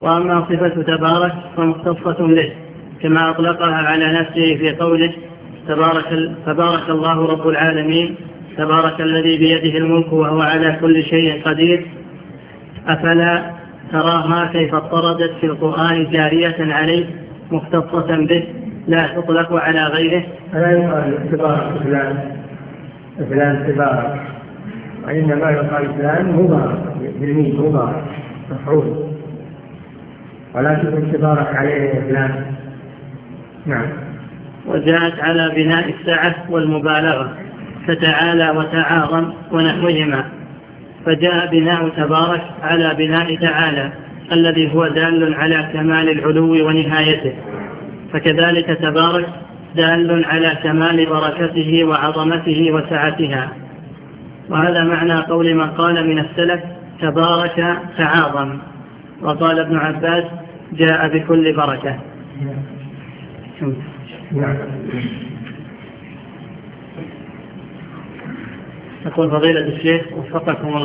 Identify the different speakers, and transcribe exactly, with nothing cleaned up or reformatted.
Speaker 1: وأما صفة تبارك فمختصة به كما أطلقها على نفسه في قوله تبارك, تبارك الله رب العالمين تبارك الذي بيده الملك وهو على كل شيء قدير. أفلا تراها كيف اضطردت في القرآن جارية عليه مختصة به لا تطلق على غيره.
Speaker 2: فلا يقال تبارك فلان فلان تبارك، وإنما يقال فلان مبارك بالميم مبارك مفعول، ولا تقول تبارك عليه فلان. نعم.
Speaker 1: وجاءت على بناء السعة والمبالغة فتعالى وتعاظم ونحوهما، فجاء بناء تبارك على بناء تعالى الذي هو دال على كمال العلو ونهايته، فكذلك تبارك دال على كمال بركته وعظمته وسعتها. وهذا معنى قول من قال من السلف تبارك تعاظم. وقال ابن عباس جاء بكل بركة. يقول فضيلة الشيخ وفقكم الله